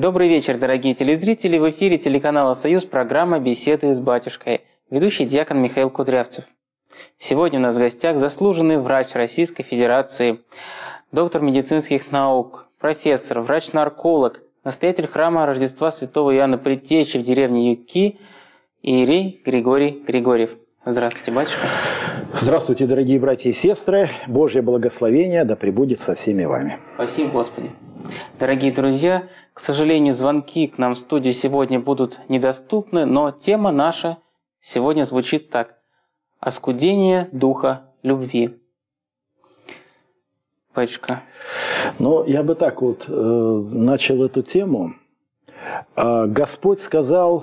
Добрый вечер, дорогие телезрители. В эфире телеканала «Союз» программа «Беседы с батюшкой». Ведущий диакон Михаил Кудрявцев. Сегодня у нас в гостях заслуженный врач Российской Федерации, доктор медицинских наук, профессор, врач-нарколог, настоятель храма Рождества Святого Иоанна Предтечи в деревне Юки иерей Григорий Григорьев. Здравствуйте, батюшка. Здравствуйте, дорогие братья и сестры. Божье благословение да пребудет со всеми вами. Спасибо, Господи. Дорогие друзья, к сожалению, звонки к нам в студию сегодня будут недоступны, но тема наша сегодня звучит так: оскудение духа любви. Батюшка. Ну, я бы так вот начал эту тему. Господь сказал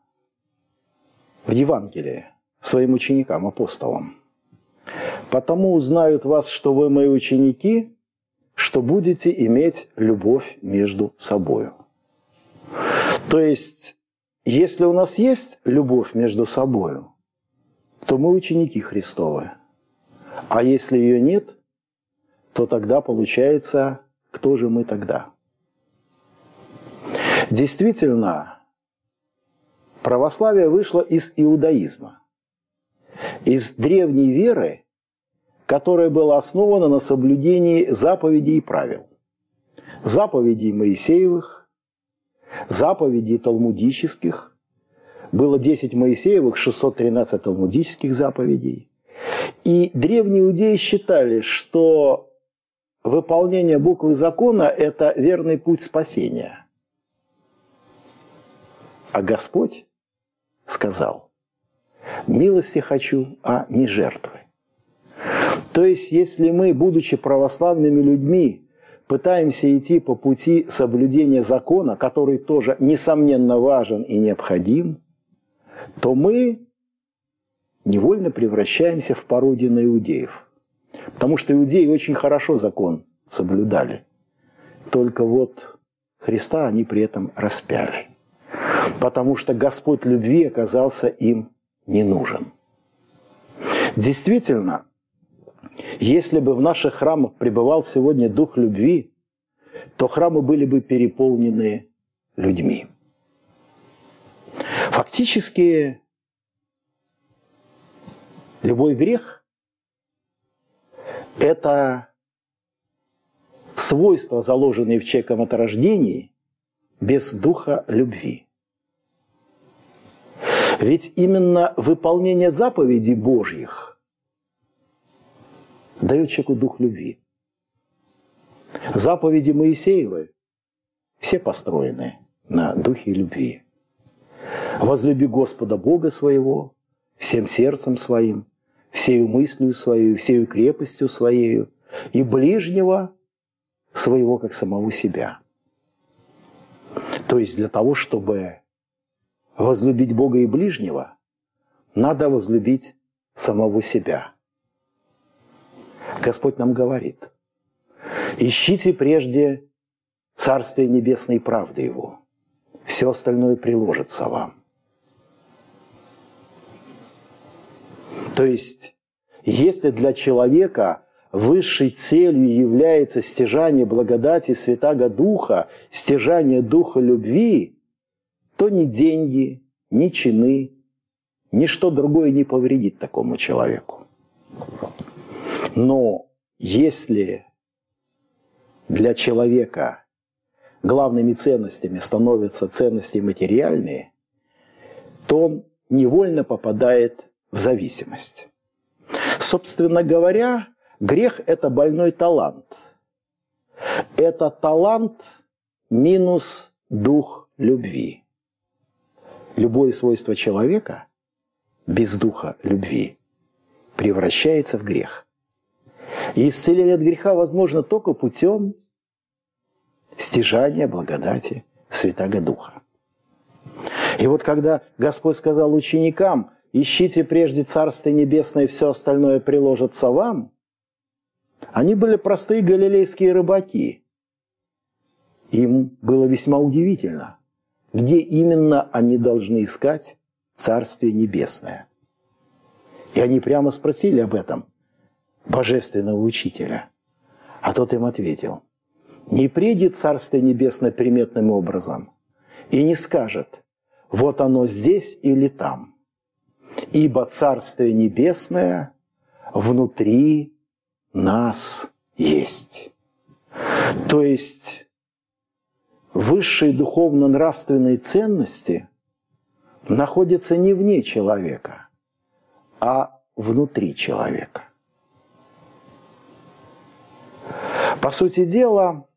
в Евангелии своим ученикам, апостолам: «Потому узнают вас, что вы мои ученики, что будете иметь любовь между собою». То есть, если у нас есть любовь между собою, то мы ученики Христовы. А если ее нет, то тогда получается, кто же мы тогда? Действительно, православие вышло из иудаизма, из древней веры, которая была основана на соблюдении заповедей и правил. Заповедей Моисеевых, заповедей талмудических. Было 10 Моисеевых, 613 талмудических заповедей. И древние иудеи считали, что выполнение буквы закона – это верный путь спасения. А Господь сказал: «Милости хочу, а не жертвы». То есть, если мы, будучи православными людьми, пытаемся идти по пути соблюдения закона, который тоже, несомненно, важен и необходим, то мы невольно превращаемся в пародию на иудеев. Потому что иудеи очень хорошо закон соблюдали. Только вот Христа они при этом распяли. Потому что Господь любви оказался им не нужен. Действительно, если бы в наших храмах пребывал сегодня дух любви, то храмы были бы переполнены людьми. Фактически, любой грех – это свойства, заложенные в человеком от рождения, без духа любви. Ведь именно выполнение заповедей Божьих дает человеку дух любви. Заповеди Моисеевы все построены на духе любви. «Возлюби Господа Бога своего всем сердцем своим, всею мыслью своей, всею крепостью своей, и ближнего своего, как самого себя». То есть для того, чтобы возлюбить Бога и ближнего, надо возлюбить самого себя. Господь нам говорит: «Ищите прежде Царствие Небесное и правды Его, все остальное приложится вам». То есть, если для человека высшей целью является стяжание благодати Святаго Духа, стяжание Духа любви, то ни деньги, ни чины, ничто другое не повредит такому человеку. Но если для человека главными ценностями становятся ценности материальные, то он невольно попадает в зависимость. Собственно говоря, грех – это больной талант. Это талант минус дух любви. Любое свойство человека без духа любви превращается в грех. И исцеление от греха возможно только путем стяжания благодати Святаго Духа. И вот когда Господь сказал ученикам: «Ищите прежде Царствие Небесное, и все остальное приложится вам», они были простые галилейские рыбаки. Им было весьма удивительно, где именно они должны искать Царствие Небесное. И они прямо спросили об этом божественного учителя. А тот им ответил: «Не придет Царствие Небесное приметным образом, и не скажет: вот оно здесь или там, ибо Царствие Небесное внутри нас есть. То есть высшие духовно-нравственные ценности находятся не вне человека, а внутри человека. По сути дела,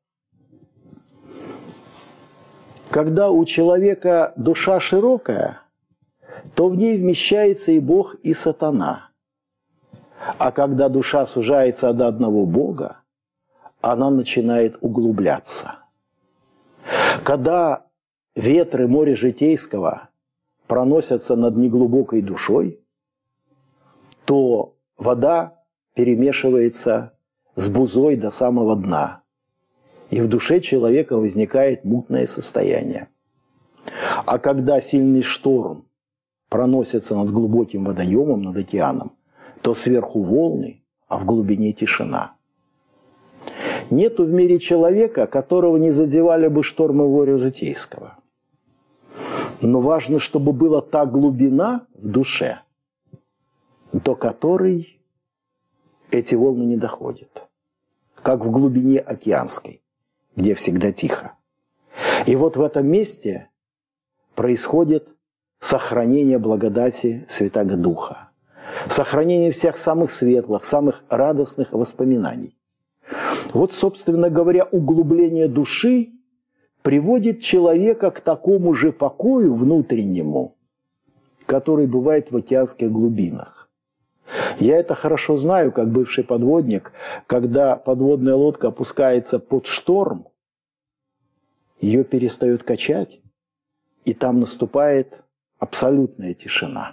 когда у человека душа широкая, то в ней вмещается и Бог, и сатана. А когда душа сужается до одного Бога, она начинает углубляться. Когда ветры моря житейского проносятся над неглубокой душой, то вода перемешивается с бузой до самого дна, и в душе человека возникает мутное состояние. А когда сильный шторм проносится над глубоким водоемом, над океаном, то сверху волны, а в глубине тишина. Нету в мире человека, которого не задевали бы штормы моря житейского. Но важно, чтобы была та глубина в душе, до которой эти волны не доходят. Как в глубине океанской, где всегда тихо. И вот в этом месте происходит сохранение благодати Святаго Духа, сохранение всех самых светлых, самых радостных воспоминаний. Вот, собственно говоря, углубление души приводит человека к такому же покою внутреннему, который бывает в океанских глубинах. Я это хорошо знаю, как бывший подводник, когда подводная лодка опускается под шторм, ее перестает качать, и там наступает абсолютная тишина.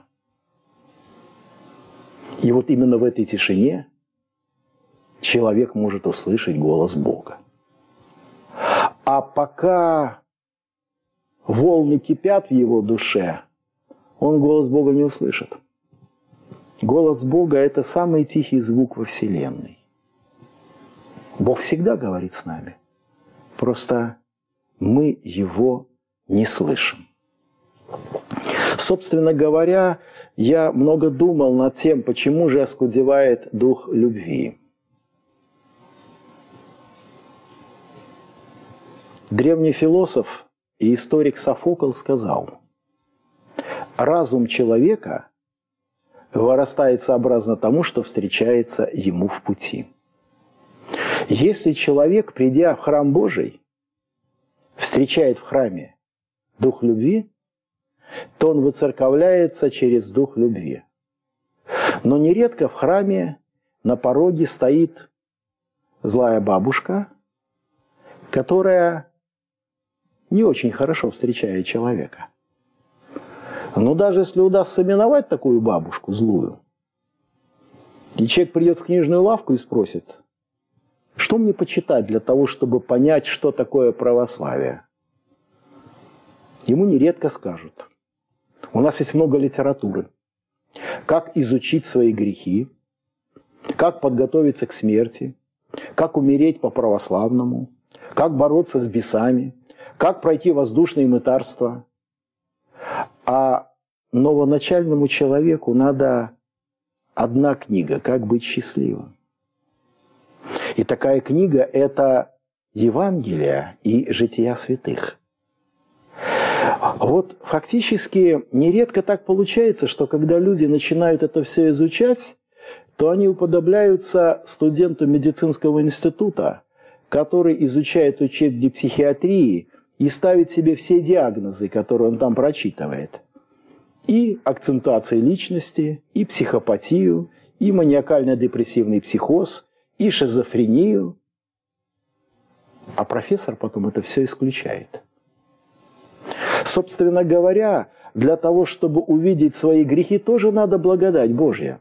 И вот именно в этой тишине человек может услышать голос Бога. А пока волны кипят в его душе, он голос Бога не услышит. Голос Бога – это самый тихий звук во Вселенной. Бог всегда говорит с нами. Просто мы его не слышим. Собственно говоря, я много думал над тем, почему же оскудевает дух любви. Древний философ и историк Софокл сказал: разум человека вырастает сообразно тому, что встречается ему в пути. Если человек, придя в храм Божий, встречает в храме дух любви, то он выцерковляется через дух любви. Но нередко в храме на пороге стоит злая бабушка, которая не очень хорошо встречает человека. Но даже если удастся миновать такую бабушку злую, и человек придет в книжную лавку и спросит: что мне почитать для того, чтобы понять, что такое православие? Ему нередко скажут: у нас есть много литературы. Как изучить свои грехи, как подготовиться к смерти, как умереть по-православному, как бороться с бесами, как пройти воздушное мытарство. А новоначальному человеку надо одна книга «Как быть счастливым». И такая книга – это Евангелие и жития святых. Вот фактически нередко так получается, что когда люди начинают это все изучать, то они уподобляются студенту медицинского института, который изучает учебник психиатрии и ставит себе все диагнозы, которые он там прочитывает. И акцентуация личности, и психопатию, и маниакально-депрессивный психоз, и шизофрению. А профессор потом это все исключает. Собственно говоря, для того, чтобы увидеть свои грехи, тоже надо благодать Божья.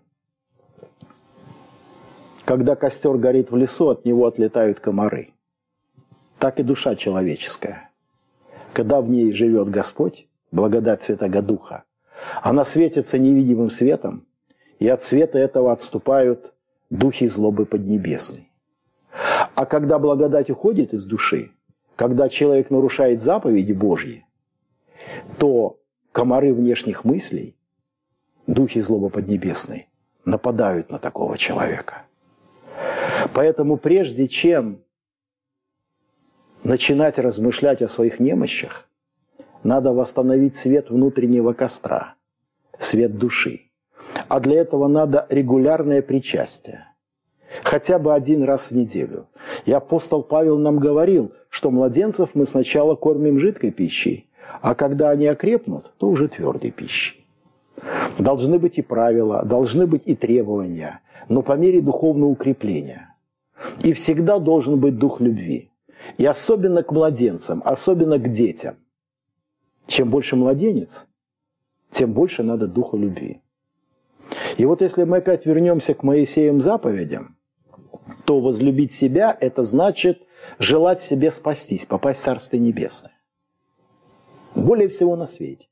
Когда костер горит в лесу, от него отлетают комары. Так и душа человеческая. Когда в ней живет Господь, благодать Святаго Духа, она светится невидимым светом, и от света этого отступают духи злобы поднебесной. А когда благодать уходит из души, когда человек нарушает заповеди Божьи, то комары внешних мыслей, духи злобы поднебесной, нападают на такого человека. Поэтому прежде чем начинать размышлять о своих немощах, надо восстановить свет внутреннего костра, свет души. А для этого надо регулярное причастие. Хотя бы один раз в неделю. И апостол Павел нам говорил, что младенцев мы сначала кормим жидкой пищей, а когда они окрепнут, то уже твердой пищей. Должны быть и правила, должны быть и требования, но по мере духовного укрепления. И всегда должен быть дух любви. И особенно к младенцам, особенно к детям. Чем больше младенец, тем больше надо духа любви. И вот если мы опять вернемся к Моисеевым заповедям, то возлюбить себя – это значит желать себе спастись, попасть в Царствие Небесное. Более всего на свете.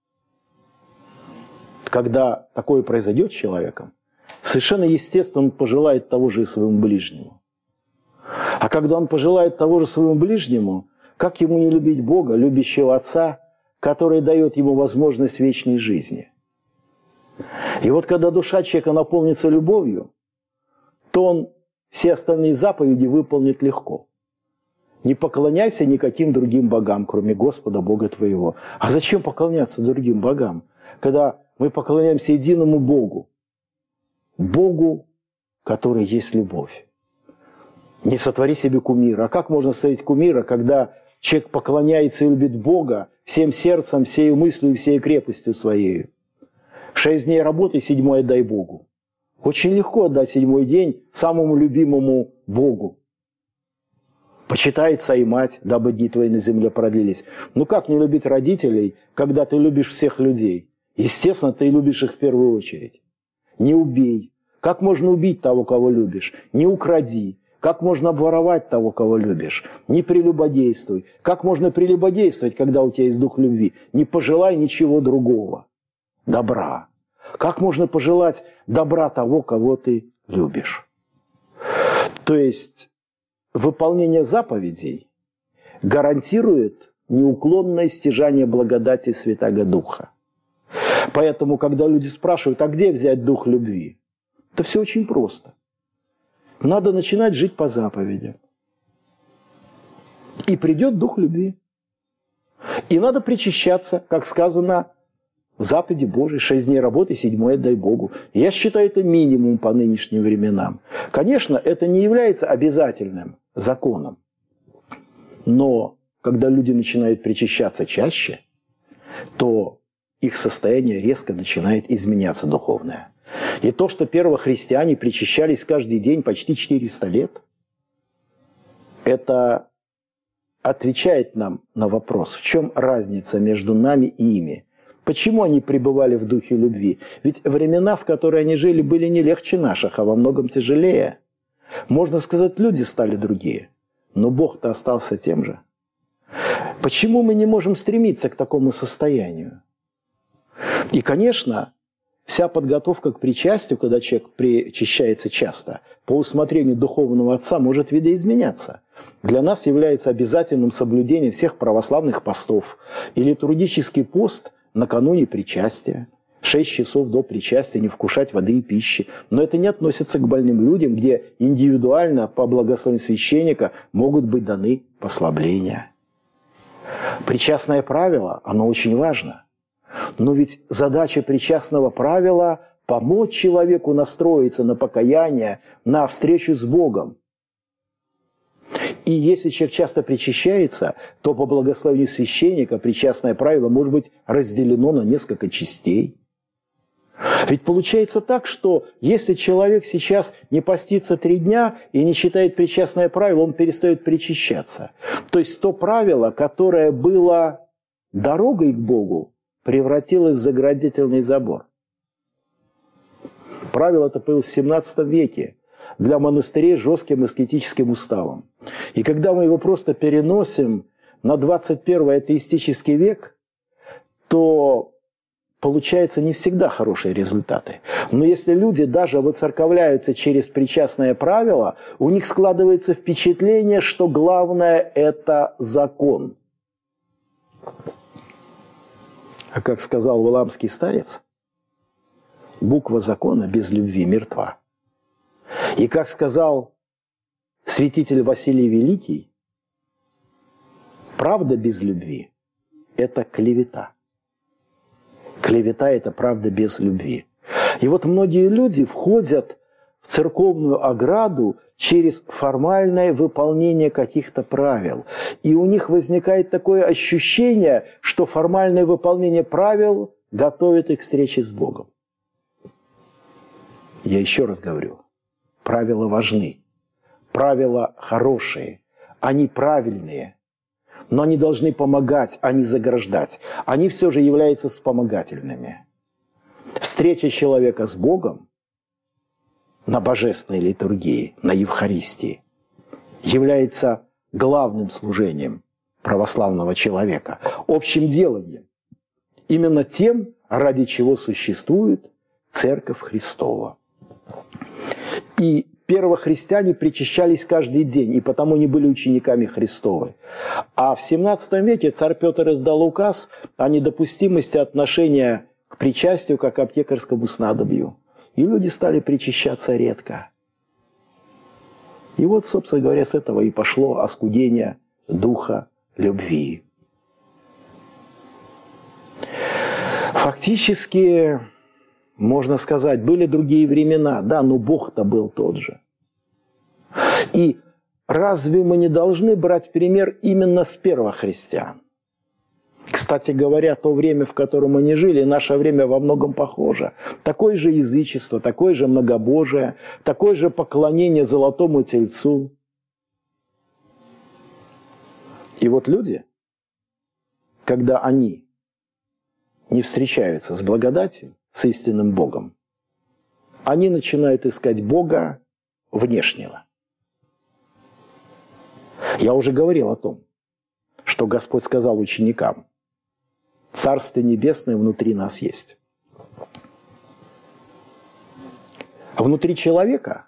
Когда такое произойдет с человеком, совершенно естественно он пожелает того же и своему ближнему. А когда он пожелает того же своему ближнему, как ему не любить Бога, любящего Отца, который дает ему возможность вечной жизни? И вот когда душа человека наполнится любовью, то он все остальные заповеди выполнит легко. Не поклоняйся никаким другим богам, кроме Господа, Бога твоего. А зачем поклоняться другим богам, когда мы поклоняемся единому Богу? Богу, который есть любовь. Не сотвори себе кумира. А как можно сотворить кумира, когда человек поклоняется и любит Бога всем сердцем, всей мыслью и всей крепостью своей? 6 дней работы, 7-й отдай Богу. Очень легко отдать 7-й день самому любимому Богу. Почитай отца и мать, дабы дни твои на земле продлились. Ну как не любить родителей, когда ты любишь всех людей? Естественно, ты любишь их в первую очередь. Не убей. Как можно убить того, кого любишь? Не укради. Как можно обворовать того, кого любишь? Не прелюбодействуй. Как можно прелюбодействовать, когда у тебя есть дух любви? Не пожелай ничего другого. Добра. Как можно пожелать добра того, кого ты любишь? То есть выполнение заповедей гарантирует неуклонное стяжание благодати Святаго Духа. Поэтому, когда люди спрашивают, а где взять дух любви? Это все очень просто. Надо начинать жить по заповедям. И придет дух любви. И надо причащаться, как сказано в заповеди Божией, 6 дней работы, 7-й отдай Богу. Я считаю, это минимум по нынешним временам. Конечно, это не является обязательным законом. Но когда люди начинают причащаться чаще, то их состояние резко начинает изменяться духовное. И то, что первохристиане причащались каждый день почти 400 лет, это отвечает нам на вопрос, в чем разница между нами и ими. Почему они пребывали в духе любви? Ведь времена, в которые они жили, были не легче наших, а во многом тяжелее. Можно сказать, люди стали другие, но Бог-то остался тем же. Почему мы не можем стремиться к такому состоянию? И, конечно, вся подготовка к причастию, когда человек причащается часто, по усмотрению духовного отца может видоизменяться. Для нас является обязательным соблюдение всех православных постов и литургический пост накануне причастия. 6 часов до причастия не вкушать воды и пищи. Но это не относится к больным людям, где индивидуально по благословению священника могут быть даны послабления. Причастное правило, оно очень важно. Но ведь задача причастного правила – помочь человеку настроиться на покаяние, на встречу с Богом. И если человек часто причащается, то по благословению священника причастное правило может быть разделено на несколько частей. Ведь получается так, что если человек сейчас не постится 3 дня и не читает причастное правило, он перестает причащаться. То есть то правило, которое было дорогой к Богу, превратилось в заградительный забор. Правило это появилось в 17 веке для монастырей с жестким аскетическим уставом. И когда мы его просто переносим на 21-й атеистический век, то получаются не всегда хорошие результаты. Но если люди даже выцерковляются через причастное правило, у них складывается впечатление, что главное – это закон. А как сказал валамский старец, буква закона без любви мертва. И как сказал святитель Василий Великий, правда без любви – это клевета. Клевета – это правда без любви. И вот многие люди входят в церковную ограду через формальное выполнение каких-то правил. И у них возникает такое ощущение, что формальное выполнение правил готовит их к встрече с Богом. Я еще раз говорю, правила важны, правила хорошие, они правильные, но они должны помогать, а не заграждать. Они все же являются вспомогательными. Встреча человека с Богом на божественной литургии, на Евхаристии, является главным служением православного человека, общим деланием, именно тем, ради чего существует Церковь Христова. И первохристиане причащались каждый день, и потому не были учениками Христовы. А в 17 веке царь Петр издал указ о недопустимости отношения к причастию как к аптекарскому снадобью. И люди стали причащаться редко. И вот, собственно говоря, с этого и пошло оскудение духа любви. Фактически, можно сказать, были другие времена, да, но Бог-то был тот же. И разве мы не должны брать пример именно с первохристиан? Кстати говоря, то время, в котором они жили, наше время во многом похоже. Такое же язычество, такое же многобожие, такое же поклонение золотому тельцу. И вот люди, когда они не встречаются с благодатью, с истинным Богом, они начинают искать Бога внешнего. Я уже говорил о том, что Господь сказал ученикам: Царствие Небесное внутри нас есть. А внутри человека,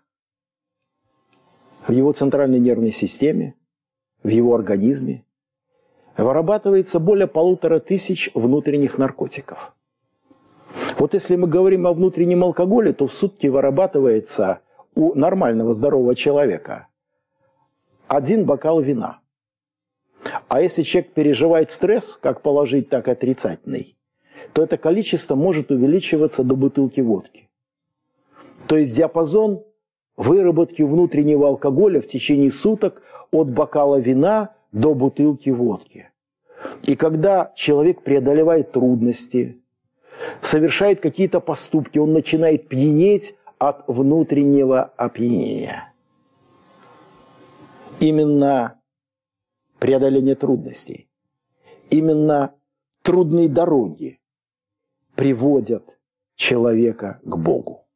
в его центральной нервной системе, в его организме, вырабатывается более 1500 внутренних наркотиков. Вот если мы говорим о внутреннем алкоголе, то в сутки вырабатывается у нормального здорового человека 1 бокал вина. А если человек переживает стресс, как положительный, так и отрицательный, то это количество может увеличиваться до бутылки водки. То есть диапазон выработки внутреннего алкоголя в течение суток от бокала вина до бутылки водки. И когда человек преодолевает трудности, совершает какие-то поступки, он начинает пьянеть от внутреннего опьянения. Именно преодоление трудностей, именно трудные дороги приводят человека к Богу.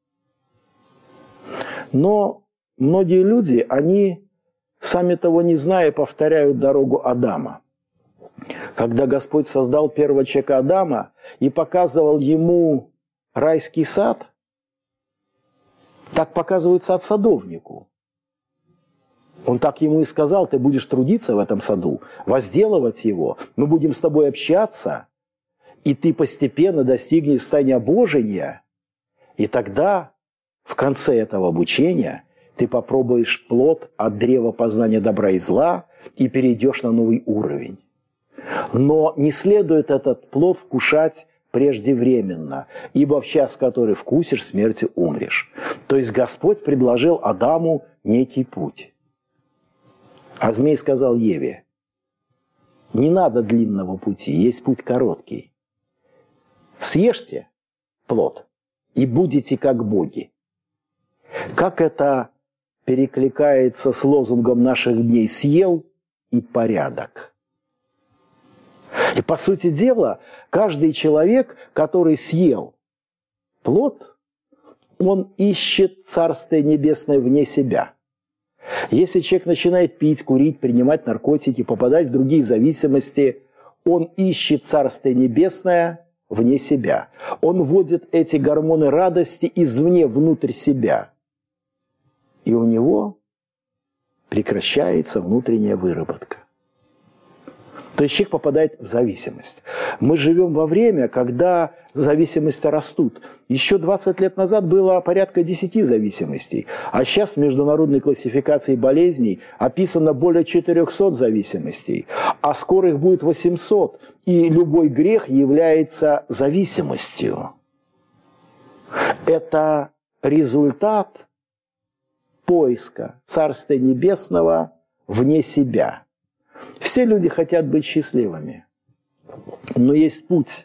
Но многие люди, они, сами того не зная, повторяют дорогу Адама. Когда Господь создал первого человека Адама и показывал ему райский сад, так показывают сад садовнику. Он так ему и сказал: ты будешь трудиться в этом саду, возделывать его, мы будем с тобой общаться, и ты постепенно достигнешь состояния обожения, и тогда в конце этого обучения ты попробуешь плод от древа познания добра и зла и перейдешь на новый уровень. Но не следует этот плод вкушать преждевременно, ибо в час, в который вкусишь, смертью умрешь. То есть Господь предложил Адаму некий путь. А змей сказал Еве: не надо длинного пути, есть путь короткий. Съешьте плод и будете как боги. Как это перекликается с лозунгом наших дней: съел и порядок. И по сути дела, каждый человек, который съел плод, он ищет Царствие Небесное вне себя. Если человек начинает пить, курить, принимать наркотики, попадать в другие зависимости, он ищет Царствие Небесное вне себя. Он вводит эти гормоны радости извне, внутрь себя. И у него прекращается внутренняя выработка. То есть человек попадает в зависимость. Мы живем во время, когда зависимости растут. Еще 20 лет назад было порядка 10 зависимостей, а сейчас в международной классификации болезней описано более 400 зависимостей, а скоро их будет 800, и любой грех является зависимостью. Это результат поиска Царства Небесного вне себя. Все люди хотят быть счастливыми, но есть путь,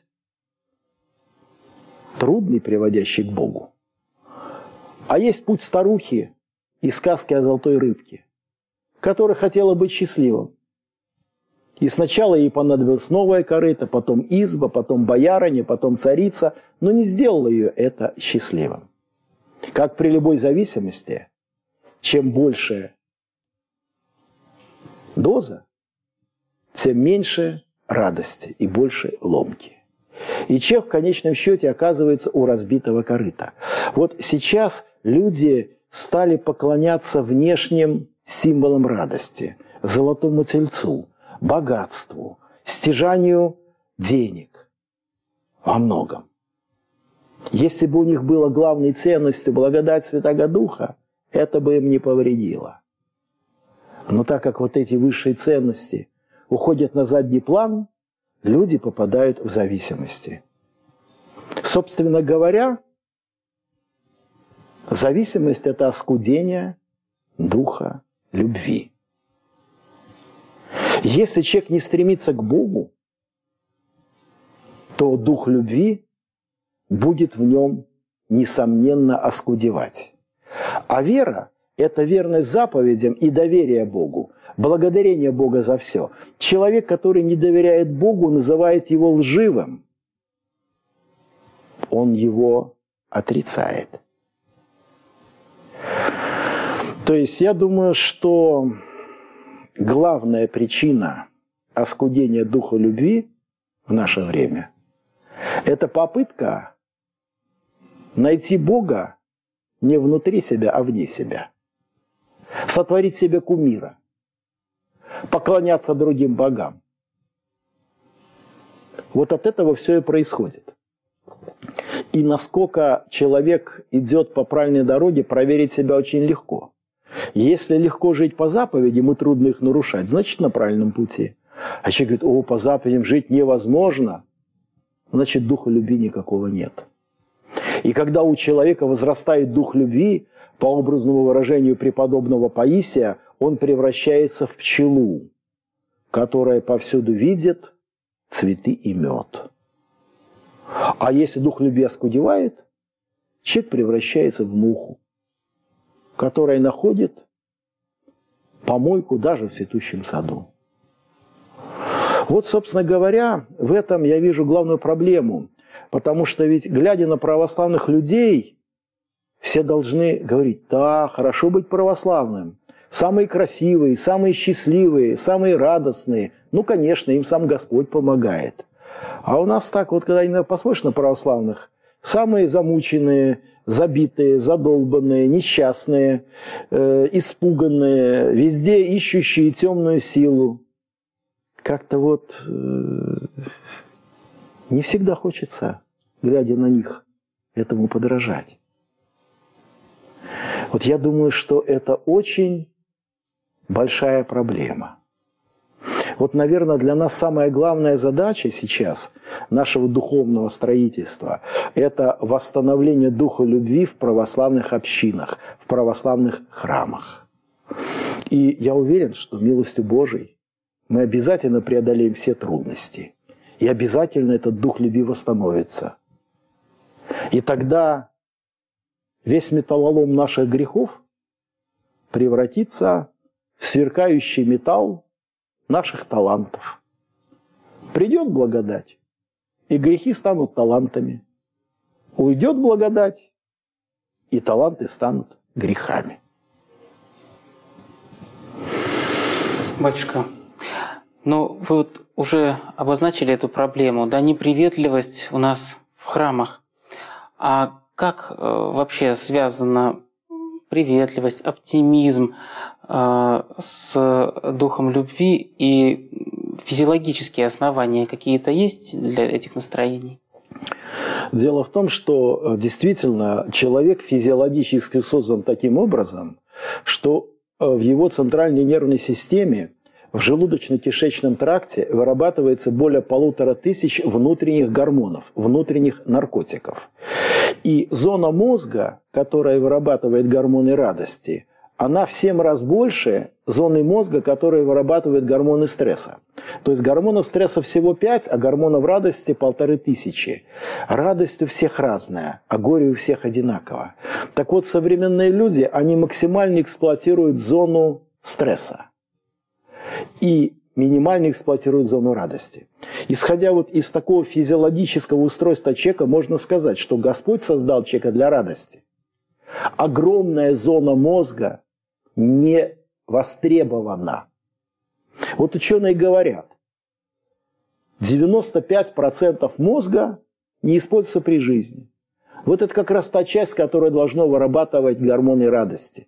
трудный, приводящий к Богу. А есть путь старухи из сказки о золотой рыбке, которая хотела быть счастливым. И сначала ей понадобилось новое корыто, потом изба, потом боярыня, потом царица, но не сделало ее это счастливым. Как при любой зависимости, чем больше доза, тем меньше радости и больше ломки. И человек в конечном счете оказывается у разбитого корыта. Вот сейчас люди стали поклоняться внешним символам радости, золотому тельцу, богатству, стяжанию денег во многом. Если бы у них было главной ценностью благодать Святаго Духа, это бы им не повредило. Но так как вот эти высшие ценности уходят на задний план, люди попадают в зависимости. Собственно говоря, зависимость – это оскудение духа любви. Если человек не стремится к Богу, то дух любви будет в нем, несомненно, оскудевать. А вера – это верность заповедям и доверие Богу, благодарение Бога за все. Человек, который не доверяет Богу, называет его лживым. Он его отрицает. То есть я думаю, что главная причина оскудения духа любви в наше время – это попытка найти Бога не внутри себя, а вне себя. Сотворить себе кумира, поклоняться другим богам. Вот от этого все и происходит. И насколько человек идет по правильной дороге, проверить себя очень легко. Если легко жить по заповедям и трудно их нарушать, значит, на правильном пути. А человек говорит: по заповедям жить невозможно, значит, духа любви никакого нет. И когда у человека возрастает дух любви, по образному выражению преподобного Паисия, он превращается в пчелу, которая повсюду видит цветы и мед. А если дух любви оскудевает, человек превращается в муху, которая находит помойку даже в цветущем саду. Вот, собственно говоря, в этом я вижу главную проблему. Потому что ведь, глядя на православных людей, все должны говорить: да, хорошо быть православным. Самые красивые, самые счастливые, самые радостные. Ну, конечно, им сам Господь помогает. А у нас так вот, когда посмотришь на православных, самые замученные, забитые, задолбанные, несчастные, испуганные, везде ищущие темную силу. Как-то вот не всегда хочется, глядя на них, этому подражать. Вот я думаю, что это очень большая проблема. Вот, наверное, для нас самая главная задача сейчас нашего духовного строительства – это восстановление духа любви в православных общинах, в православных храмах. И я уверен, что милостью Божией мы обязательно преодолеем все трудности. И обязательно этот дух любви восстановится. И тогда весь металлолом наших грехов превратится в сверкающий металл наших талантов. Придет благодать, и грехи станут талантами. Уйдет благодать, и таланты станут грехами. Батюшка, ну вы вот уже обозначили эту проблему, да, неприветливость у нас в храмах. А как вообще связана приветливость, оптимизм с духом любви и физиологические основания какие-то есть для этих настроений? Дело в том, что действительно человек физиологически создан таким образом, что в его центральной нервной системе, в желудочно-кишечном тракте вырабатывается более 1500 внутренних гормонов, внутренних наркотиков. И зона мозга, которая вырабатывает гормоны радости, она в 7 раз больше зоны мозга, которая вырабатывает гормоны стресса. То есть гормонов стресса всего 5, а гормонов радости 1500. Радость у всех разная, а горе у всех одинаково. Так вот, современные люди, они максимально эксплуатируют зону стресса и минимально эксплуатируют зону радости. Исходя вот из такого физиологического устройства человека, можно сказать, что Господь создал человека для радости. Огромная зона мозга не востребована. Вот ученые говорят, 95% мозга не используется при жизни. Вот это как раз та часть, которая должна вырабатывать гормоны радости.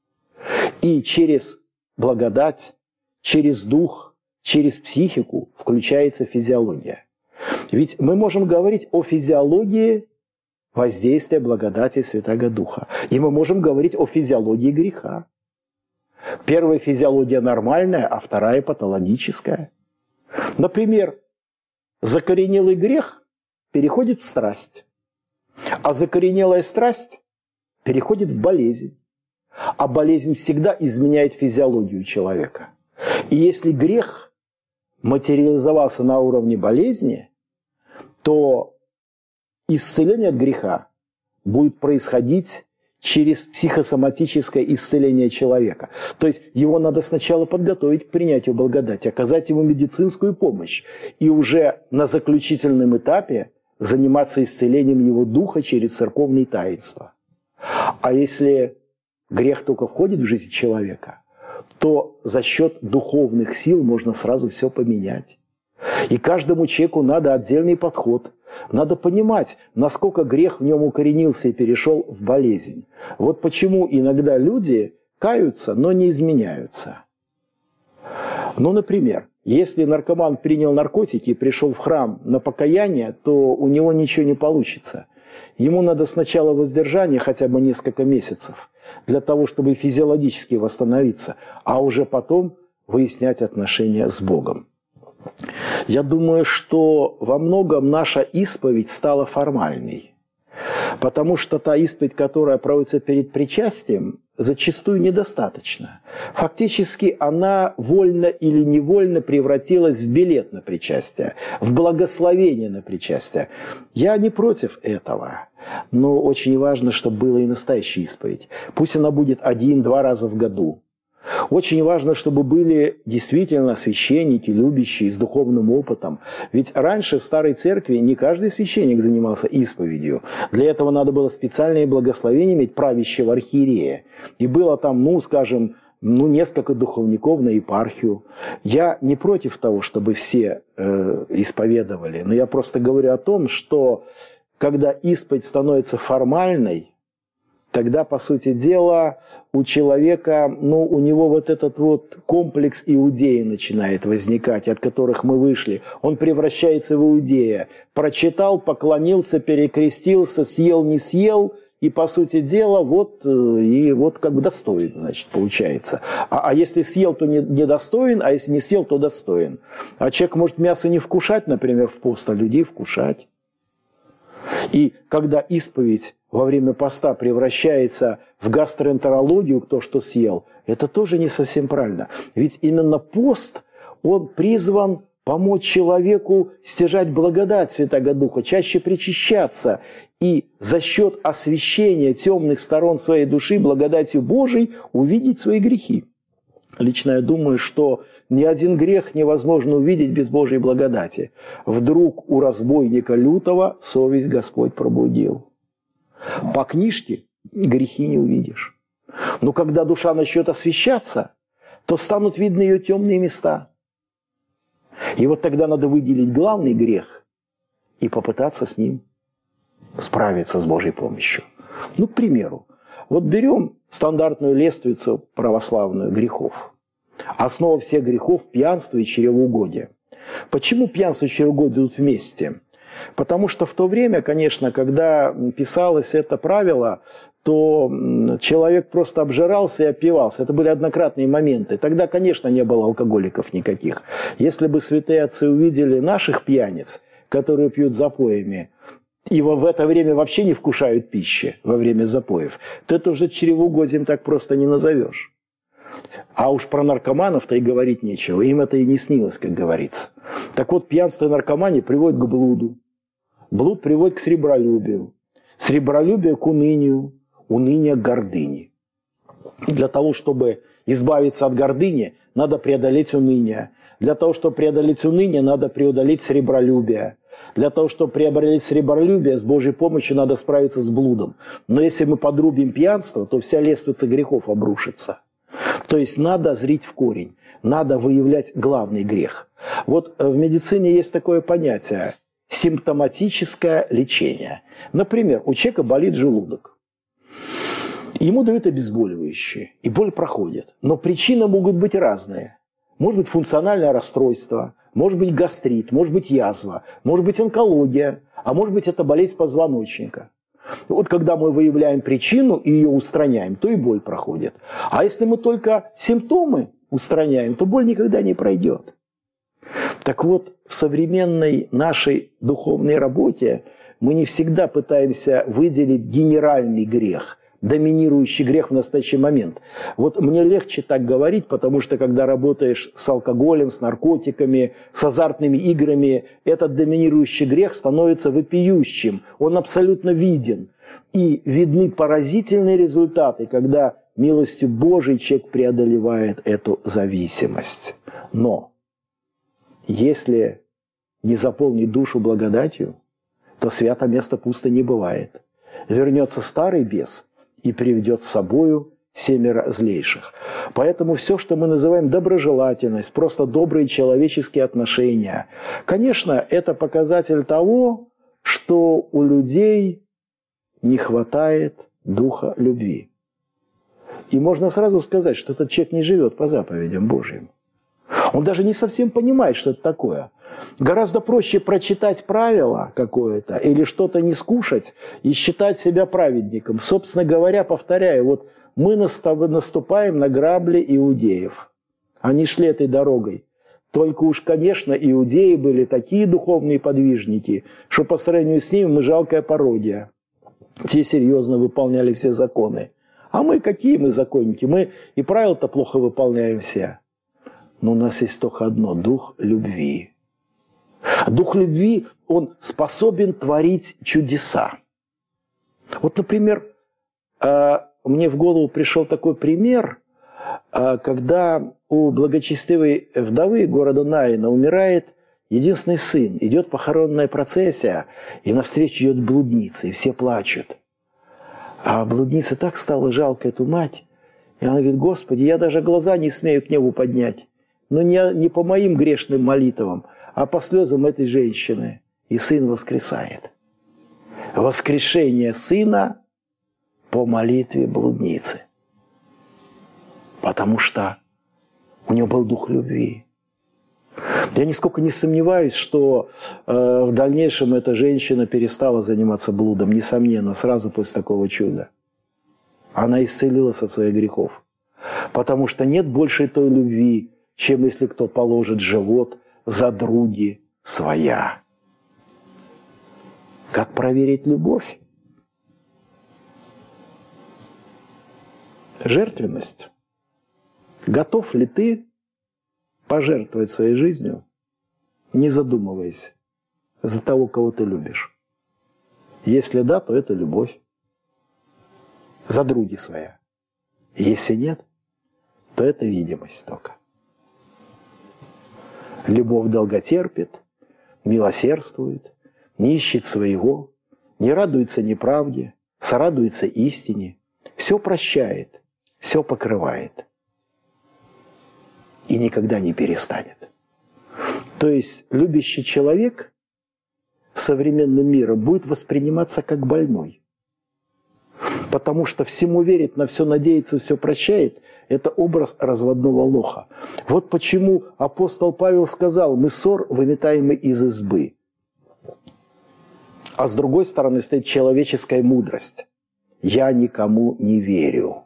И через благодать, через дух, через психику включается физиология. Ведь мы можем говорить о физиологии воздействия благодати Святаго Духа. И мы можем говорить о физиологии греха. Первая физиология нормальная, а вторая патологическая. Например, закоренелый грех переходит в страсть, а закоренелая страсть переходит в болезнь. А болезнь всегда изменяет физиологию человека. И если грех материализовался на уровне болезни, то исцеление от греха будет происходить через психосоматическое исцеление человека. То есть его надо сначала подготовить к принятию благодати, оказать ему медицинскую помощь и уже на заключительном этапе заниматься исцелением его духа через церковные таинства. А если грех только входит в жизнь человека, то за счет духовных сил можно сразу все поменять. И каждому человеку надо отдельный подход. Надо понимать, насколько грех в нем укоренился и перешел в болезнь. Вот почему иногда люди каются, но не изменяются. Ну, например, если наркоман принял наркотики и пришел в храм на покаяние, то у него ничего не получится. Ему надо сначала воздержание хотя бы несколько месяцев для того, чтобы физиологически восстановиться, а уже потом выяснять отношения с Богом. Я думаю, что во многом наша исповедь стала формальной, потому что та исповедь, которая проводится перед причастием, зачастую недостаточно. Фактически она вольно или невольно превратилась в билет на причастие, в благословение на причастие. Я не против этого, но очень важно, чтобы была и настоящая исповедь. Пусть она будет 1-2 раза в году. Очень важно, чтобы были действительно священники, любящие, с духовным опытом. Ведь раньше в Старой Церкви не каждый священник занимался исповедью. Для этого надо было специальное благословение иметь правящего архиерея. И было там, несколько духовников на епархию. Я не против того, чтобы все исповедовали, но я просто говорю о том, что когда исповедь становится формальной, тогда, по сути дела, у человека, у него вот этот вот комплекс иудея начинает возникать, от которых мы вышли. Он превращается в иудея. Прочитал, поклонился, перекрестился, съел, не съел, и, по сути дела, как бы достоин, значит, получается. А если съел, то недостоин, а если не съел, то достоин. А человек может мясо не вкушать, например, в пост, а людей вкушать. И когда исповедь во время поста превращается в гастроэнтерологию, кто что съел, это тоже не совсем правильно. Ведь именно пост, он призван помочь человеку стяжать благодать Святаго Духа, чаще причащаться и за счет освящения темных сторон своей души благодатью Божией увидеть свои грехи. Лично я думаю, что ни один грех невозможно увидеть без Божьей благодати. Вдруг у разбойника лютого совесть Господь пробудил. По книжке грехи не увидишь. Но когда душа начнет освящаться, то станут видны ее темные места. И вот тогда надо выделить главный грех и попытаться с ним справиться с Божьей помощью. К примеру, вот берем стандартную лестницу православную грехов. Основа всех грехов – пьянство и чревоугодие. Почему пьянство и чревоугодие идут вместе? Потому что в то время, конечно, когда писалось это правило, то человек просто обжирался и опивался. Это были однократные моменты. Тогда, конечно, не было алкоголиков никаких. Если бы святые отцы увидели наших пьяниц, которые пьют запоями, и в это время вообще не вкушают пищи во время запоев, то это уже чревоугодием так просто не назовешь. А уж про наркоманов-то и говорить нечего. Им это и не снилось, как говорится. Так вот, пьянство и наркомания приводят к блуду. Блуд приводит к сребролюбию. Сребролюбие к унынию. Уныние к гордыне. Для того, чтобы избавиться от гордыни, надо преодолеть уныние. Для того, чтобы преодолеть уныние, надо преодолеть сребролюбие. Для того, чтобы преодолеть сребролюбие, с Божьей помощью надо справиться с блудом. Но если мы подрубим пьянство, то вся лестница грехов обрушится. То есть надо зрить в корень, надо выявлять главный грех. Вот в медицине есть такое понятие – симптоматическое лечение. Например, у человека болит желудок. Ему дают обезболивающие, и боль проходит. Но причины могут быть разные. Может быть функциональное расстройство, может быть гастрит, может быть язва, может быть онкология, а может быть это болезнь позвоночника. Вот когда мы выявляем причину и ее устраняем, то и боль проходит. А если мы только симптомы устраняем, то боль никогда не пройдет. Так вот, в современной нашей духовной работе мы не всегда пытаемся выделить генеральный грех, доминирующий грех в настоящий момент. Вот мне легче так говорить, потому что когда работаешь с алкоголем, с наркотиками, с азартными играми, этот доминирующий грех становится вопиющим, он абсолютно виден. И видны поразительные результаты, когда милостью Божией человек преодолевает эту зависимость. Но если не заполнить душу благодатью, то свято место пусто не бывает. Вернется старый бес и приведет с собою 7 злейших. Поэтому все, что мы называем доброжелательность, просто добрые человеческие отношения, конечно, это показатель того, что у людей не хватает духа любви. И можно сразу сказать, что этот человек не живет по заповедям Божьим. Он даже не совсем понимает, что это такое. Гораздо проще прочитать правило какое-то или что-то не скушать и считать себя праведником. Собственно говоря, повторяю, вот мы наступаем на грабли иудеев. Они шли этой дорогой. Только уж, конечно, иудеи были такие духовные подвижники, что по сравнению с ними мы жалкая пародия. Те серьезно выполняли все законы. А мы какие мы законники? Мы и правила-то плохо выполняем все. Но у нас есть только одно – дух любви. Дух любви, он способен творить чудеса. Вот, например, мне в голову пришел такой пример, когда у благочестивой вдовы города Наина умирает единственный сын. Идет похоронная процессия, и навстречу идет блудница, и все плачут. А блуднице так стало жалко эту мать, и она говорит: «Господи, я даже глаза не смею к небу поднять. Но не по моим грешным молитвам, а по слезам этой женщины». И сын воскресает. Воскрешение сына по молитве блудницы. Потому что у него был дух любви. Я нисколько не сомневаюсь, что в дальнейшем эта женщина перестала заниматься блудом. Несомненно, сразу после такого чуда. Она исцелилась от своих грехов. Потому что нет больше той любви, чем если кто положит живот за други своя. Как проверить любовь? Жертвенность. Готов ли ты пожертвовать своей жизнью, не задумываясь, за того, кого ты любишь? Если да, то это любовь. За други своя. Если нет, то это видимость только. Любовь долготерпит, милосердствует, не ищет своего, не радуется неправде, сорадуется истине, все прощает, все покрывает и никогда не перестанет. То есть любящий человек современным миром будет восприниматься как больной. Потому что всему верит, на все надеется, все прощает – это образ разводного лоха. Вот почему апостол Павел сказал: мы ссор, выметаемый из избы. А с другой стороны стоит человеческая мудрость. Я никому не верю.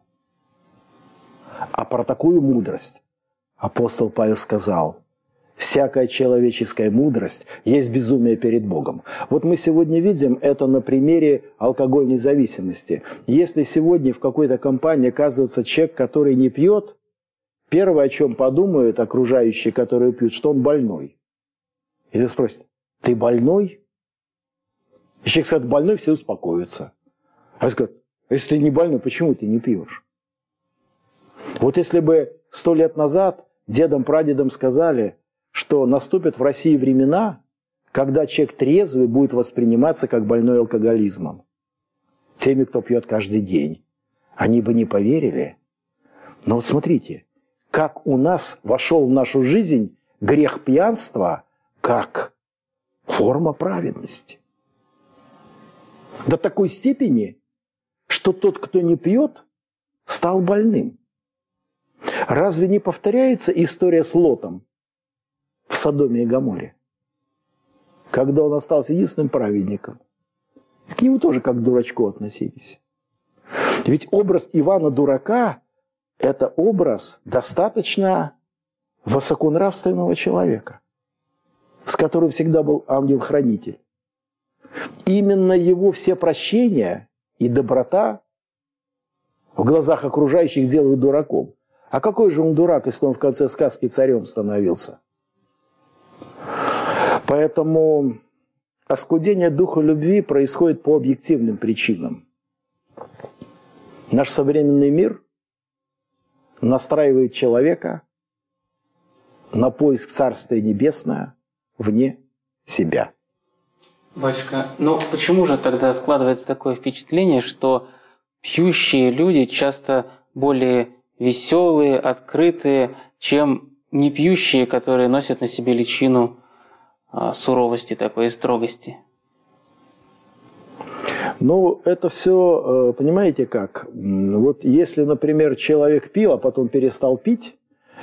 А про такую мудрость апостол Павел сказал: всякая человеческая мудрость есть безумие перед Богом. Вот мы сегодня видим это на примере алкогольной зависимости. Если сегодня в какой-то компании оказывается человек, который не пьет, первое, о чем подумают окружающие, которые пьют, что он больной. Или спросят: ты больной? И человек скажет: больной, все успокоятся. А скажут: если ты не больной, почему ты не пьешь? Вот если бы 100 лет назад дедам-прадедам сказали, что наступят в России времена, когда человек трезвый будет восприниматься как больной алкоголизмом, теми, кто пьет каждый день, они бы не поверили. Но вот смотрите, как у нас вошел в нашу жизнь грех пьянства как форма праведности. До такой степени, что тот, кто не пьет, стал больным. Разве не повторяется история с Лотом в Содоме и Гоморе, когда он остался единственным праведником? И к нему тоже как к дурачку относились. Ведь образ Ивана-дурака – это образ достаточно высоконравственного человека, с которым всегда был ангел-хранитель. Именно его все прощения и доброта в глазах окружающих делают дураком. А какой же он дурак, если он в конце сказки царем становился? Поэтому оскудение духа любви происходит по объективным причинам. Наш современный мир настраивает человека на поиск Царствия Небесного вне себя. Батюшка, ну почему же тогда складывается такое впечатление, что пьющие люди часто более веселые, открытые, чем непьющие, которые носят на себе личину суровости такой и строгости? Ну, это все, понимаете как? Вот если, например, человек пил, а потом перестал пить,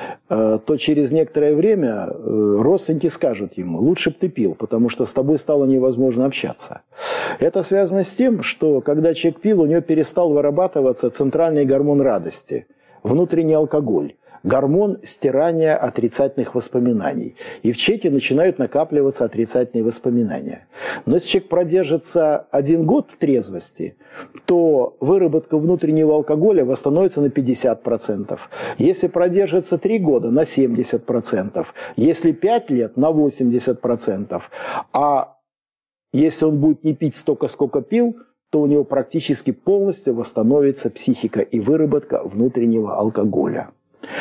то через некоторое время родственники скажут ему: лучше бы ты пил, потому что с тобой стало невозможно общаться. Это связано с тем, что когда человек пил, у него перестал вырабатываться центральный гормон радости – внутренний алкоголь, гормон стирания отрицательных воспоминаний. И в человеке начинают накапливаться отрицательные воспоминания. Но если человек продержится 1 год в трезвости, то выработка внутреннего алкоголя восстановится на 50%. Если продержится 3 года – на 70%. Если 5 лет – на 80%. А если он будет не пить столько, сколько пил, то у него практически полностью восстановится психика и выработка внутреннего алкоголя.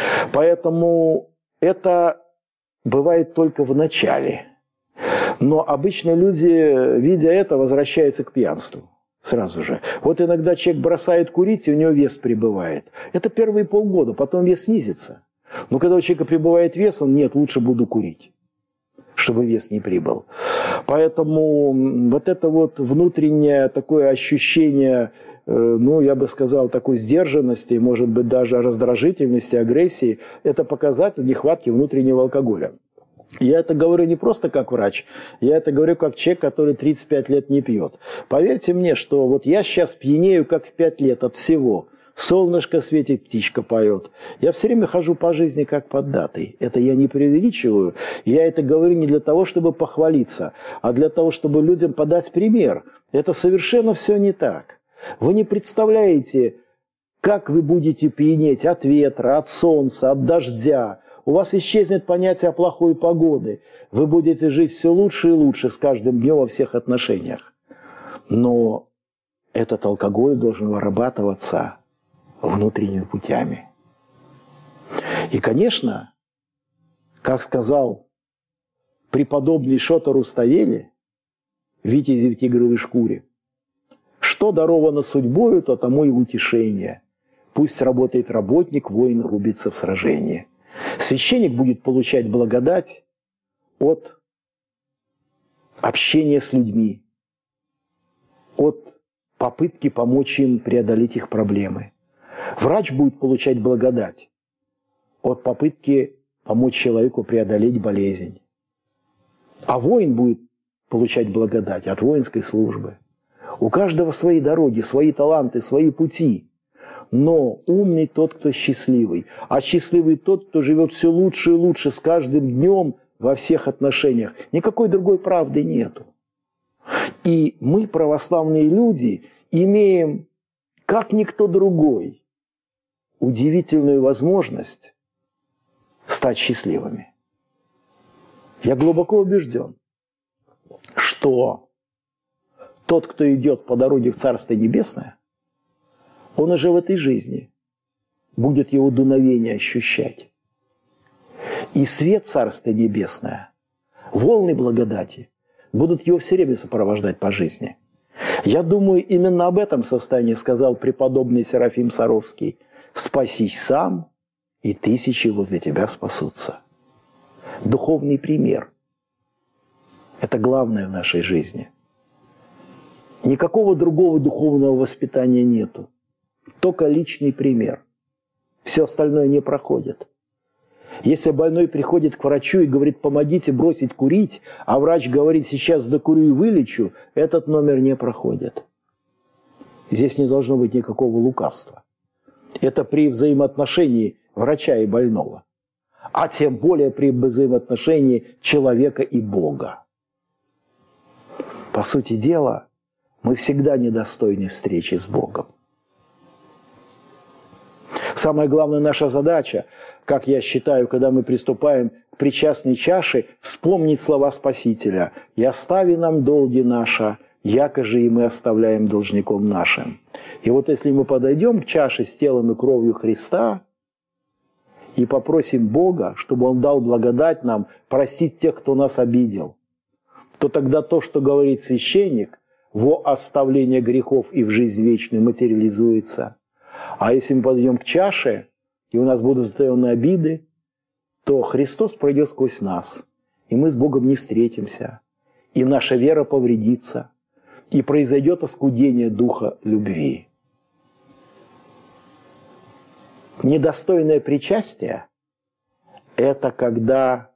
Поэтому это бывает только в начале. Но обычно люди, видя это, возвращаются к пьянству сразу же. Вот иногда человек бросает курить, и у него вес прибывает. Это первые полгода, потом вес снизится. Но когда у человека прибывает вес, он: нет, лучше буду курить, чтобы вес не прибыл. Поэтому вот это вот внутреннее такое ощущение, ну, я бы сказал, такой сдержанности, может быть, даже раздражительности, агрессии, это показатель нехватки внутреннего алкоголя. Я это говорю не просто как врач, я это говорю как человек, который 35 лет не пьет. Поверьте мне, что вот я сейчас пьянею как в 5 лет от всего. Солнышко светит, птичка поет. Я все время хожу по жизни как поддатый. Это я не преувеличиваю. Я это говорю не для того, чтобы похвалиться, а для того, чтобы людям подать пример. Это совершенно все не так. Вы не представляете, как вы будете пьянеть от ветра, от солнца, от дождя. У вас исчезнет понятие плохой погоды. Вы будете жить все лучше и лучше с каждым днем во всех отношениях. Но этот алкоголь должен вырабатываться внутренними путями. И, конечно, как сказал преподобный Шота Руставели, витязи в тигровой шкуре: что даровано судьбою, то тому и утешение. Пусть работает работник, воин рубится в сражении. Священник будет получать благодать от общения с людьми, от попытки помочь им преодолеть их проблемы. Врач будет получать благодать от попытки помочь человеку преодолеть болезнь. А воин будет получать благодать от воинской службы. У каждого свои дороги, свои таланты, свои пути. Но умный тот, кто счастливый. А счастливый тот, кто живет все лучше и лучше с каждым днем во всех отношениях. Никакой другой правды нету. И мы, православные люди, имеем, как никто другой, удивительную возможность стать счастливыми. Я глубоко убежден, что тот, кто идет по дороге в Царство Небесное, он уже в этой жизни будет его дуновение ощущать. И свет Царства Небесное, волны благодати будут его все время сопровождать по жизни. Я думаю, именно об этом состоянии сказал преподобный Серафим Саровский: «Спасись сам, и тысячи возле тебя спасутся». Духовный пример – это главное в нашей жизни. Никакого другого духовного воспитания нету. Только личный пример. Все остальное не проходит. Если больной приходит к врачу и говорит: помогите бросить курить, а врач говорит: сейчас докурю и вылечу, этот номер не проходит. Здесь не должно быть никакого лукавства. Это при взаимоотношении врача и больного. А тем более при взаимоотношении человека и Бога. По сути дела, мы всегда недостойны встречи с Богом. Самая главная наша задача, как я считаю, когда мы приступаем к причастной чаше, вспомнить слова Спасителя: «И остави нам долги наши, яко же и мы оставляем должником нашим». И вот если мы подойдем к чаше с телом и кровью Христа и попросим Бога, чтобы Он дал благодать нам простить тех, кто нас обидел, то тогда то, что говорит священник, во оставление грехов и в жизнь вечную, материализуется. А если мы подойдем к чаше, и у нас будут затаенные обиды, то Христос пройдет сквозь нас, и мы с Богом не встретимся, и наша вера повредится, и произойдет оскудение духа любви. Недостойное причастие – это когда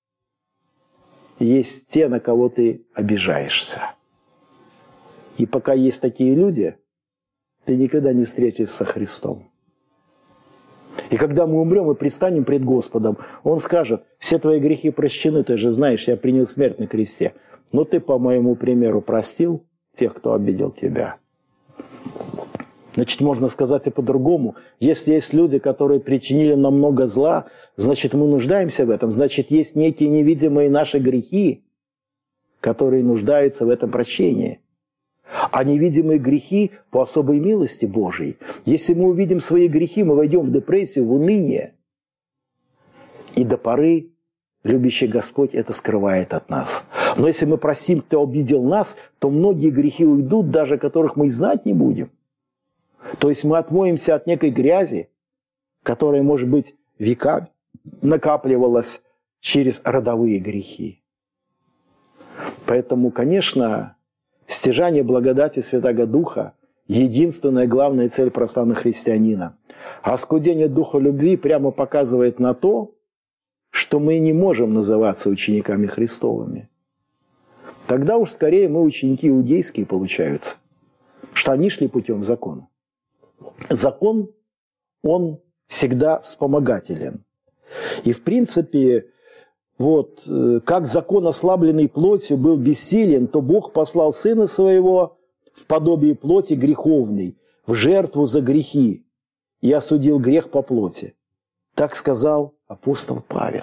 есть те, на кого ты обижаешься. И пока есть такие люди, ты никогда не встретишься со Христом. И когда мы умрем и предстанем пред Господом, Он скажет: все твои грехи прощены, ты же знаешь, я принял смерть на кресте. Но ты, по моему примеру, простил тех, кто обидел тебя. Значит, можно сказать и по-другому. Если есть люди, которые причинили нам много зла, значит, мы нуждаемся в этом. Значит, есть некие невидимые наши грехи, которые нуждаются в этом прощении. А невидимые грехи по особой милости Божией. Если мы увидим свои грехи, мы войдем в депрессию, в уныние. И до поры любящий Господь это скрывает от нас. Но если мы простим, кто обидел нас, то многие грехи уйдут, даже которых мы и знать не будем. То есть мы отмоемся от некой грязи, которая, может быть, веками накапливалась через родовые грехи. Поэтому, конечно, стяжание благодати Святаго Духа – единственная главная цель православного христианина. А оскудение Духа любви прямо показывает на то, что мы не можем называться учениками Христовыми. Тогда уж скорее мы ученики иудейские получаются, что они шли путем закона. Закон, он всегда вспомогателен. И в принципе, вот, как закон, ослабленный плотью, был бессилен, то Бог послал Сына Своего в подобие плоти греховной, в жертву за грехи, и осудил грех по плоти. Так сказал апостол Павел.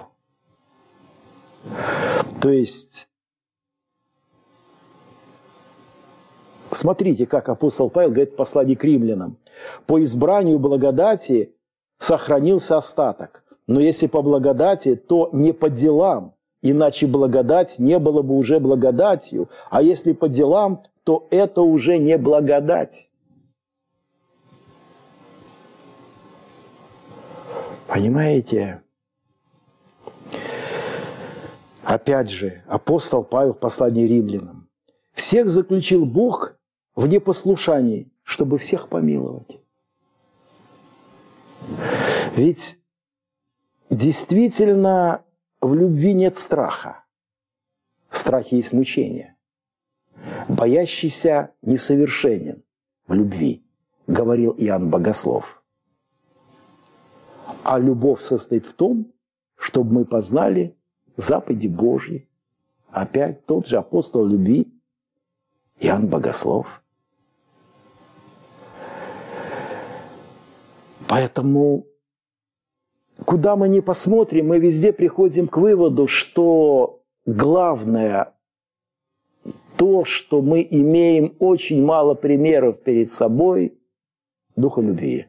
То есть, смотрите, как апостол Павел говорит в послании к римлянам: «По избранию благодати сохранился остаток, но если по благодати, то не по делам, иначе благодать не была бы уже благодатью, а если по делам, то это уже не благодать». Понимаете? Опять же, апостол Павел в послании римлянам: «Всех заключил Бог в непослушании, чтобы всех помиловать. Ведь действительно в любви нет страха. В страхе есть мучение. Боящийся несовершенен в любви, говорил Иоанн Богослов. А любовь состоит в том, чтобы мы познали заповеди Божьи. Опять тот же апостол любви Иоанн Богослов. Поэтому, куда мы ни посмотрим, мы везде приходим к выводу, что главное то, что мы имеем очень мало примеров перед собой, духа любви.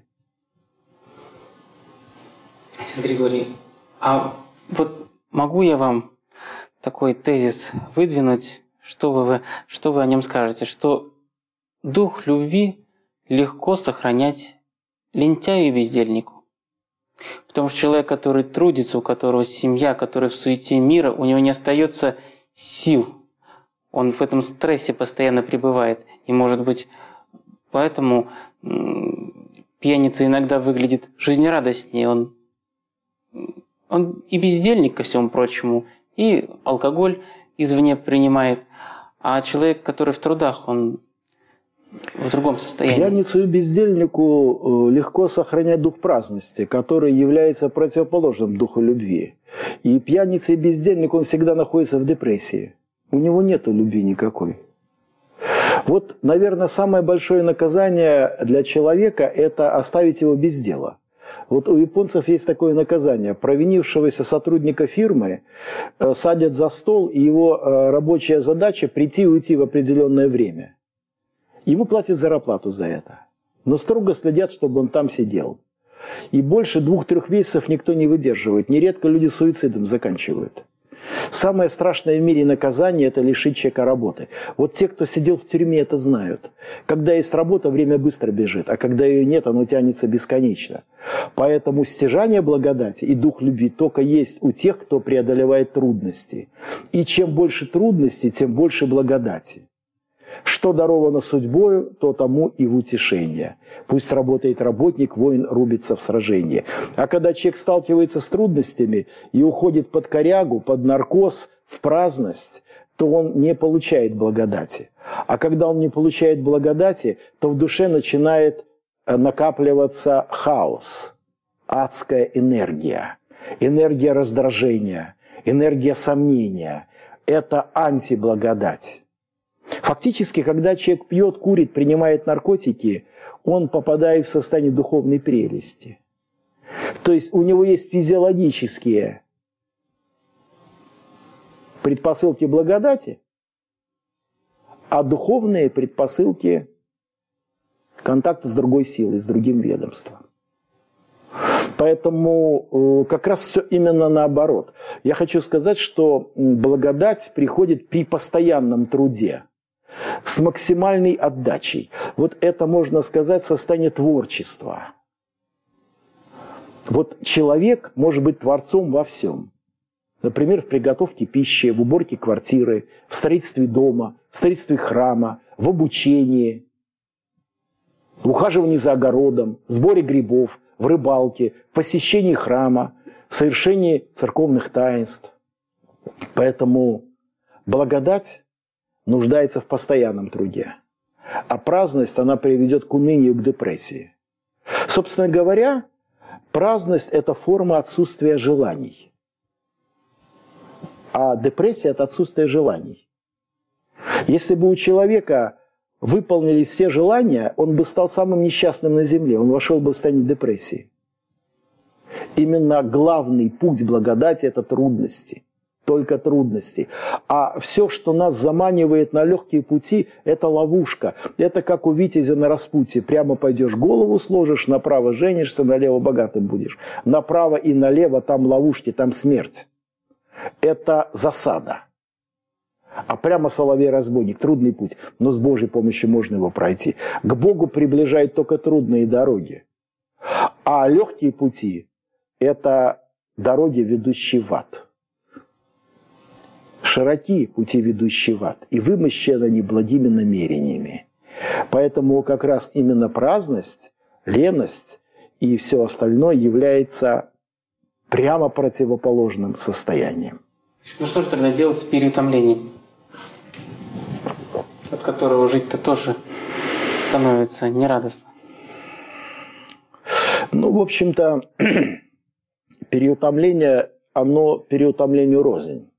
Отец Григорий, а вот могу я вам такой тезис выдвинуть, что вы о нем скажете, что дух любви легко сохранять лентяю и бездельнику. Потому что человек, который трудится, у которого семья, который в суете мира, у него не остается сил. Он в этом стрессе постоянно пребывает. И, может быть, поэтому пьяница иногда выглядит жизнерадостнее. Он и бездельник, ко всему прочему, и алкоголь извне принимает. А человек, который в трудах, он в другом состоянии. Пьяницу и бездельнику легко сохранять дух праздности, который является противоположным духу любви. И пьяница и бездельник, он всегда находится в депрессии. У него нет любви никакой. Вот, наверное, самое большое наказание для человека – это оставить его без дела. Вот у японцев есть такое наказание. Провинившегося сотрудника фирмы садят за стол, и его рабочая задача – прийти и уйти в определенное время. Ему платят зарплату за это, но строго следят, чтобы он там сидел. И больше 2-3 месяцев никто не выдерживает. Нередко люди суицидом заканчивают. Самое страшное в мире наказание – это лишить человека работы. Вот те, кто сидел в тюрьме, это знают. Когда есть работа, время быстро бежит, а когда ее нет, оно тянется бесконечно. Поэтому стяжание благодати и дух любви только есть у тех, кто преодолевает трудности. И чем больше трудностей, тем больше благодати. Что даровано судьбою, то тому и в утешение. Пусть работает работник, воин рубится в сражении. А когда человек сталкивается с трудностями и уходит под корягу, под наркоз, в праздность, то он не получает благодати. А когда он не получает благодати, то в душе начинает накапливаться хаос, адская энергия, энергия раздражения, энергия сомнения. Это антиблагодать. Фактически, когда человек пьет, курит, принимает наркотики, он попадает в состояние духовной прелести. То есть у него есть физиологические предпосылки благодати, а духовные предпосылки контакта с другой силой, с другим ведомством. Поэтому как раз все именно наоборот. Я хочу сказать, что благодать приходит при постоянном труде, с максимальной отдачей. Вот это, можно сказать, состояние творчества. Вот человек может быть творцом во всем. Например, в приготовке пищи, в уборке квартиры, в строительстве дома, в строительстве храма, в обучении, в ухаживании за огородом, в сборе грибов, в рыбалке, в посещении храма, в совершении церковных таинств. Поэтому благодать нуждается в постоянном труде. А праздность, она приведет к унынию, к депрессии. Собственно говоря, праздность – это форма отсутствия желаний. А депрессия – это отсутствие желаний. Если бы у человека выполнились все желания, он бы стал самым несчастным на земле, он вошел бы в состояние депрессии. Именно главный путь благодати – это трудности. Только трудности. А все, что нас заманивает на легкие пути, это ловушка. Это как у витязя на распутье. Прямо пойдешь, голову сложишь, направо женишься, налево богатым будешь. Направо и налево там ловушки, там смерть. Это засада. А прямо соловей-разбойник, трудный путь, но с Божьей помощью можно его пройти. К Богу приближают только трудные дороги. А легкие пути – это дороги, ведущие в ад. Широки пути, ведущие в ад, и вымощены они благими намерениями. Поэтому как раз именно праздность, леность и все остальное является прямо противоположным состоянием. Ну что же тогда делать с переутомлением, от которого жить-то тоже становится нерадостно? Ну, в общем-то, переутомление, оно переутомлению рознь.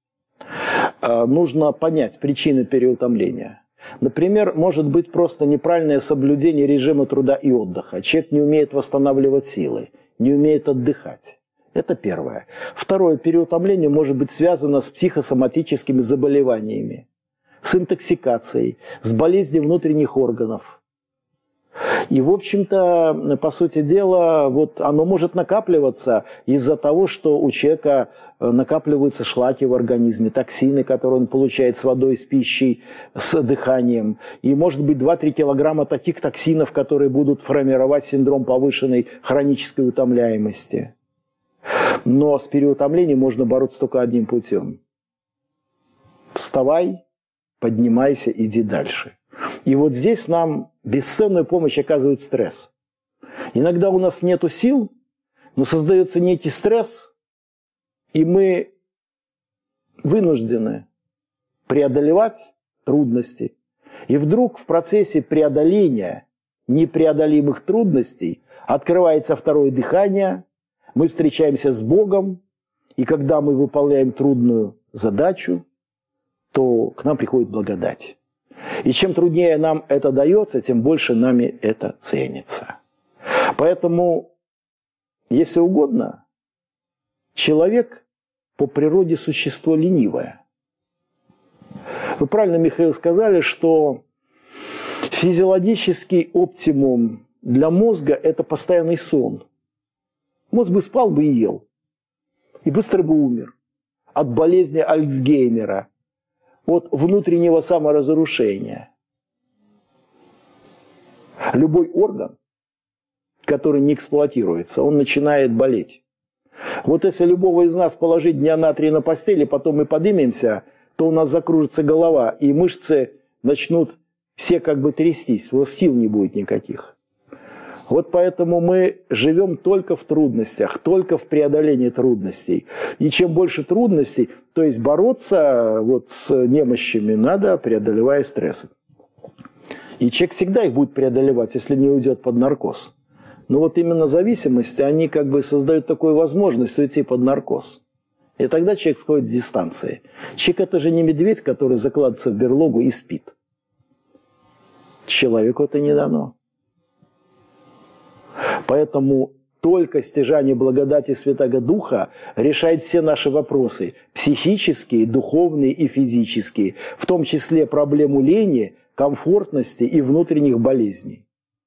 Нужно понять причины переутомления. Например, может быть просто неправильное соблюдение режима труда и отдыха. Человек не умеет восстанавливать силы, не умеет отдыхать. Это первое. Второе, переутомление может быть связано с психосоматическими заболеваниями, с интоксикацией, с болезнью внутренних органов. И, в общем-то, по сути дела, вот оно может накапливаться из-за того, что у человека накапливаются шлаки в организме, токсины, которые он получает с водой, с пищей, с дыханием. И, может быть, 2-3 килограмма таких токсинов, которые будут формировать синдром повышенной хронической утомляемости. Но с переутомлением можно бороться только одним путем. Вставай, поднимайся, иди дальше. И вот здесь нам бесценную помощь оказывает стресс. Иногда у нас нет сил, но создается некий стресс, и мы вынуждены преодолевать трудности. И вдруг в процессе преодоления непреодолимых трудностей открывается второе дыхание, мы встречаемся с Богом, и когда мы выполняем трудную задачу, то к нам приходит благодать. И чем труднее нам это дается, тем больше нами это ценится. Поэтому, если угодно, человек по природе существо ленивое. Вы правильно, Михаил, сказали, что физиологический оптимум для мозга – это постоянный сон. Мозг бы спал бы и ел, и быстро бы умер от болезни Альцгеймера, от внутреннего саморазрушения. Любой орган, который не эксплуатируется, он начинает болеть. Вот если любого из нас положить дня на 3 на постели, потом мы поднимемся, то у нас закружится голова, и мышцы начнут все как бы трястись, у нас сил не будет никаких. Вот поэтому мы живем только в трудностях, только в преодолении трудностей. И чем больше трудностей, то есть бороться вот с немощами надо, преодолевая стрессы. И человек всегда их будет преодолевать, если не уйдет под наркоз. Но вот именно зависимости, они как бы создают такую возможность уйти под наркоз. И тогда человек сходит с дистанции. Человек – это же не медведь, который закладывается в берлогу и спит. Человеку это не дано. Поэтому только стяжание благодати Святаго Духа решает все наши вопросы – психические, духовные и физические, в том числе проблему лени, комфортности и внутренних болезней.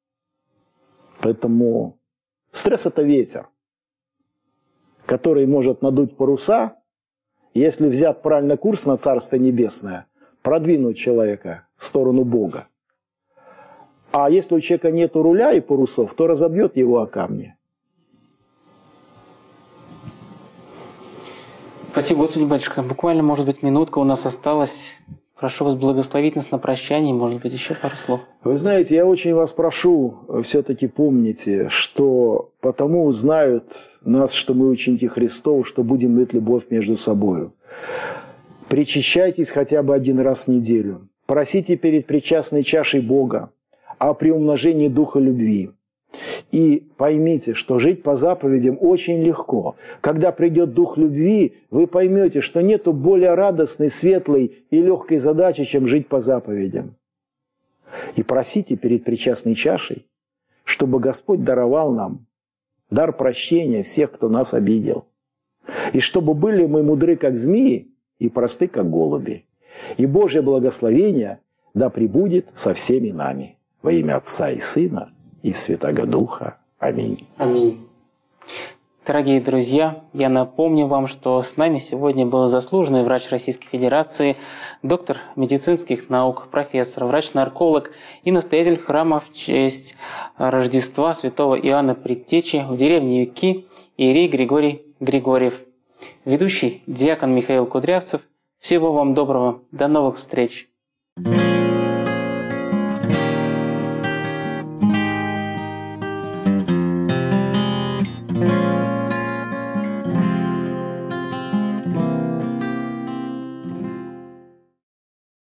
Поэтому стресс – это ветер, который может надуть паруса, если взят правильно курс на Царство Небесное, продвинуть человека в сторону Бога. А если у человека нет руля и парусов, то разобьет его о камни. Спасибо, Господи, батюшка. Буквально, может быть, минутка у нас осталась. Прошу вас благословить нас на прощание, может быть, еще пару слов. Вы знаете, я очень вас прошу, все-таки помните, что потому узнают нас, что мы ученики Христовы, что будем иметь любовь между собою. Причащайтесь хотя бы 1 раз в неделю. Просите перед причастной чашей Бога о приумножении духа любви. И поймите, что жить по заповедям очень легко. Когда придет дух любви, вы поймете, что нету более радостной, светлой и легкой задачи, чем жить по заповедям. И просите перед причастной чашей, чтобы Господь даровал нам дар прощения всех, кто нас обидел. И чтобы были мы мудры, как змеи, и просты, как голуби. И Божье благословение да пребудет со всеми нами. Во имя Отца и Сына и Святаго Духа. Аминь. Аминь. Дорогие друзья, я напомню вам, что с нами сегодня был заслуженный врач Российской Федерации, доктор медицинских наук, профессор, врач-нарколог и настоятель храма в честь Рождества святого Иоанна Предтечи в деревне Юки иерей Григорий Григорьев. Ведущий диакон Михаил Кудрявцев. Всего вам доброго. До новых встреч.